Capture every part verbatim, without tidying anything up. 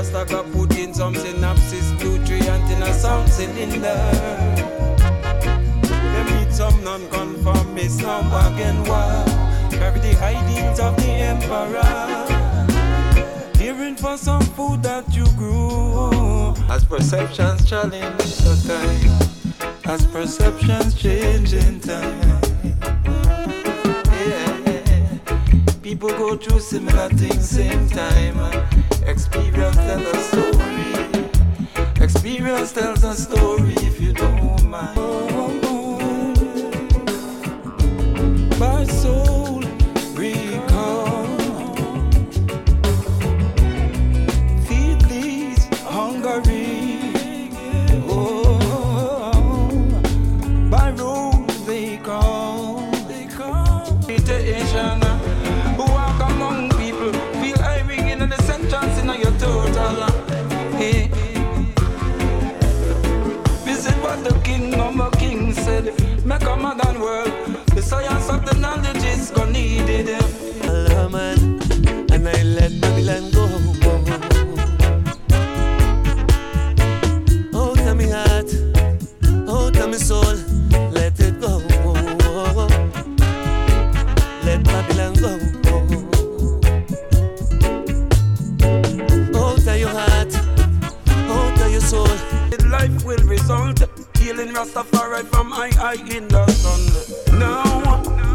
Rasta got put in some synapses, nutrient in a sound cylinder. They meet some non-conformists now again war. Carry the ideals of the emperor. Hearing for some food that you grew. As perceptions challenge the time, as perceptions change in time. Yeah, people go through similar things same time. Experience tells a story. Experience tells a story if you don't mind. My soul recall. Feed these hungry. Oh, by road they call. They call. Meditation. Walk among people. Feel I ring in the sentence in your total. Hey. Visit what the king of the king said. Make a modern world. The science of the knowledge is gonna need it. Allah man, and I let Babylon go. Out of my heart, out of my soul, let it go. Let Babylon go. Out of your heart, out of your soul. Life will result. Healing Rastafari from I, I in the sun. Now,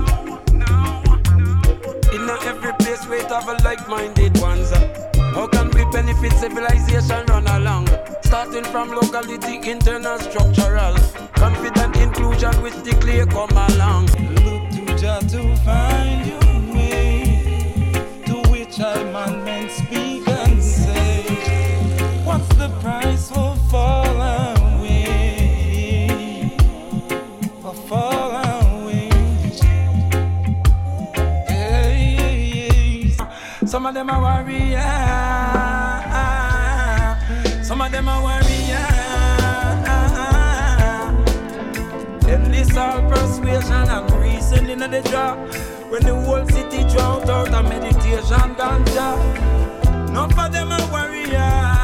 in every place we have a like-minded ones. How can we benefit civilization run along? Starting from locality, internal, structural. Confident inclusion with the clear come along. Look to Jah to find your way, to which I man men speak and say, what's the price for falling? Fall away. Hey, some of them are warriors, some of them are warriors. Endless all persuasion and reason in the jar. When the whole city drought out of meditation ganja. None of them are warriors.